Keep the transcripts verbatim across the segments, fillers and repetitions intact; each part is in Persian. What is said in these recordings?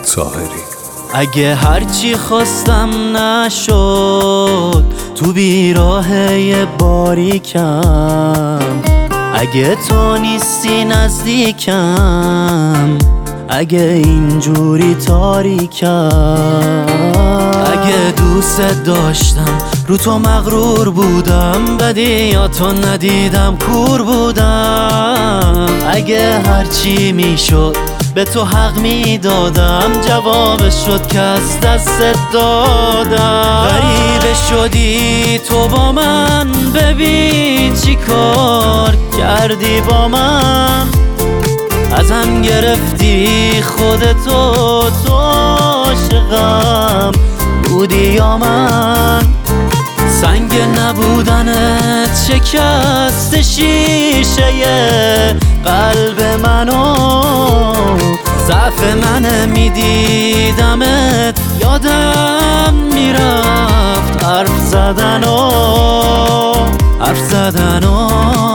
طاهری. اگه هرچی خواستم نشد تو بیراهه باریکم، اگه تو نیستی نزدیکم، اگه اینجوری تاریکم، اگه دوست داشتم رو تو مغرور بودم، بدیاتو ندیدم کور بودم، اگه هرچی میشد به تو حق میدادم، جوابش شد که از دست دادم. غریبه شدی تو با من، ببین چی کار کردی با من، ازم گرفتی خودتو، تو عاشقم بودی یا من؟ سنگ نبودنت شکست شیشه قلب منو، ضعف من میدیدمت یادم میرفت حرف زدنو، حرف زدنو.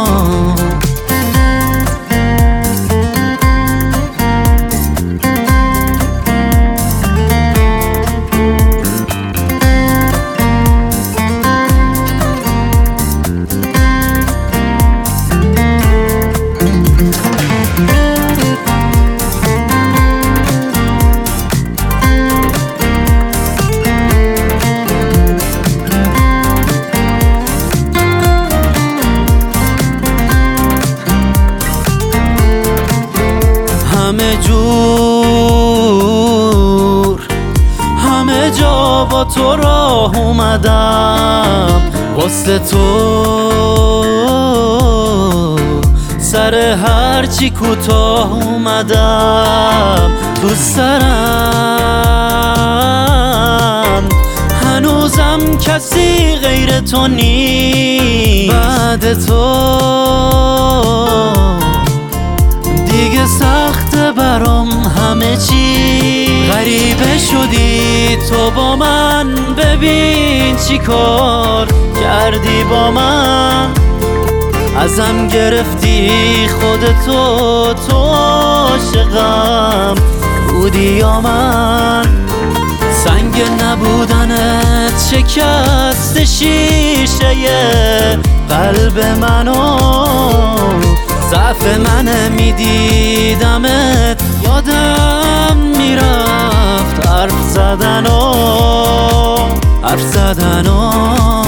همه جور همه جا با تو راه اومدم، واسه تو سر هرچی کوتاه اومدم، تو سرم هنوزم کسی غیر تو نیست، بعد تو دیگه سخت برام همه چی. غریبه شدی تو با من، ببین چی کار کردی با من، ازم گرفتی خودتو، تو عاشقم بودی یا من؟ سنگ نبودنت شکست شیشه قلب منو، ضعف من میدیدمت یادم میرفت حرف زدنو، حرف زدنو.